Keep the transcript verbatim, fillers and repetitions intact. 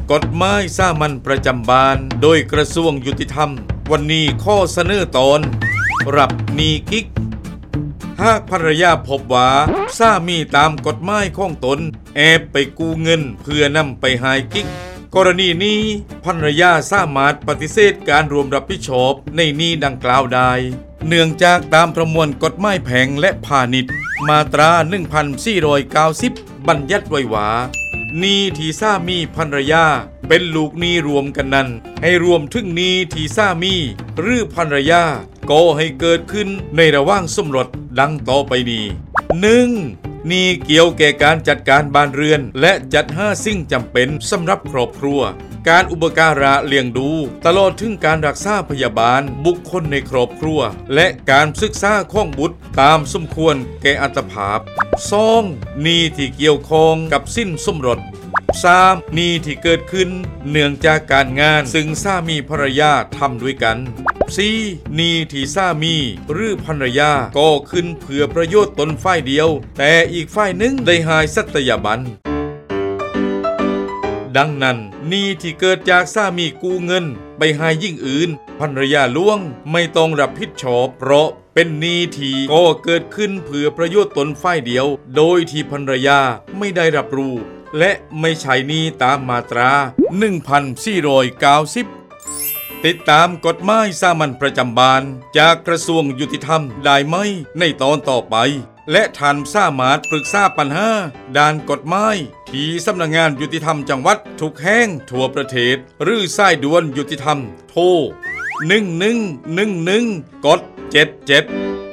กฎหมายสามัญประจำบ้านโดยกระทรวงยุติธรรมวันนี้ข้อเสนอตอนรับหนี้กิ๊กหากภรรยาพบว่าสามีตามกฎหมายของตนแอบไปกู้เงินเพื่อนำไปหายกิ๊กกรณีนี้ภรรยาสามารถปฏิเสธการรวมรับผิดชอบในหนี้ดังกล่าวได้เนื่องจากตามประมวลกฎหมายแพ่งและพาณิชย์มาตรา หนึ่งพันสี่ร้อยเก้าสิบ บัญญัติไว้ว่าหนี้ที่สามีภรรยาเป็นลูกหนี้รวมกันนั้นให้รวมถึงหนี้ที่สามีหรือภรรยาก่อให้เกิดขึ้นในระหว่างสมรสดังต่อไปนี้ หนึ่ง. หนี้เกี่ยวแก่การจัดการบ้านเรือนและจัดหาสิ่งจำเป็นสำหรับครอบครัวการอุปการะเลี้ยงดูตลอดถึงการรักษาพยาบาลบุคคลในครอบครัวและการศึกษาของบุตรตามสมควรแก่อัตภาพ สอง. หนี้ที่เกี่ยวข้องกับสินสมรส สาม. หนี้ที่เกิดขึ้นเนื่องจากการงานซึ่งสามีภรรยาทำด้วยกัน สี่. หนี้ที่สามีหรือภรรยาก่อขึ้นเพื่อประโยชน์ตนฝ่ายเดียวแต่อีกฝ่ายหนึ่งได้หายสัตยาบันดังนั้นหนี้ที่เกิดจากสามีกู้เงินไปหาหญิงอื่นภรรยาล่วงไม่ต้องรับผิดชอบเพราะเป็นหนี้ที่ก่อเกิดขึ้นเพื่อประโยชน์ตนฝ่ายเดียวโดยที่ภรรยาไม่ได้รับรู้และไม่ใช่หนี้ตามมาตรา หนึ่งพันสี่ร้อยเก้าสิบ ติดตามกฎหมายสามัญประจำบ้านจากกระทรวงยุติธรรมได้ไหมในตอนต่อไปและท่านสามารถปรึกษาปัญหาด้านกฎหมายที่สำนักงานยุติธรรมจังหวัดทุกแห่งทั่วประเทศหรือสายด่วนยุติธรรมโทรหนึ่งหนึ่งหนึ่งหนึ่งกดเจ็ดเจ็ด